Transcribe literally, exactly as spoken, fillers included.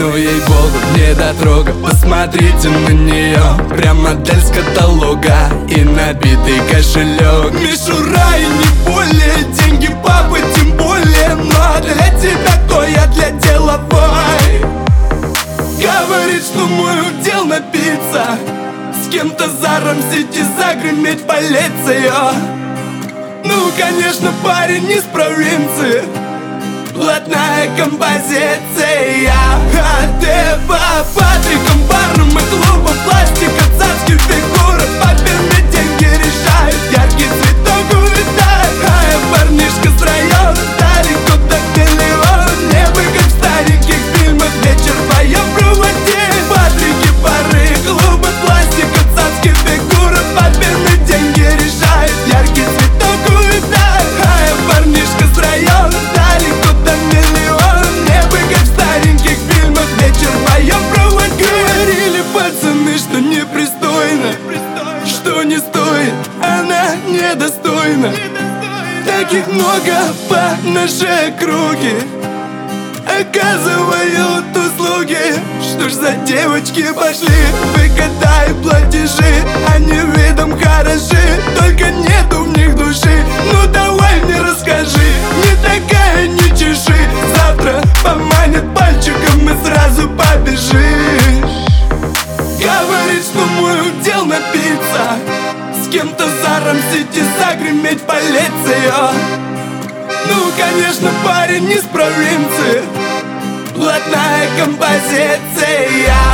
Ну ей-богу, недотрога, посмотрите на нее. Прям модель с каталога и набитый кошелек. Мишура и не более, деньги папы тем более. Но для тебя кто я, для деловой. Говорит, что мой удел напиться, с кем-то за Рамсити загреметь в полицию. Ну, конечно, парень не с провинции, блатная композиция. А ты по Патрикам, барам и клубам, пластика, царские фигуры. Папины деньги решают, яркий цветок увидает. А я парнишка с района, далеко до миллиона. Небо как в стареньких фильмах, вечер вдвоем проводим. Патрики, бары, клубы, пластика, царские фигуры. Папины деньги решают, яркий цветок увидает. А я парнишка с района, далеко до миллиона. Небо как в стареньких фильмах, вечер вдвоем проводим. Говорили пацаны, что непристойно, что не стоит, она недостойна. Таких много по нашей округе оказывают услуги. Что ж за девочки пошли, выкатай платежи. Они видом хороши, только нету в них души. Ну давай мне расскажи, не такая, не чеши. Завтра поманят пальчиком и сразу побежишь. Говорит, что мой удел напиться, с кем-то за Рамсити загреметь в полицию. Ну, конечно, парень не с провинции, блатная композиция.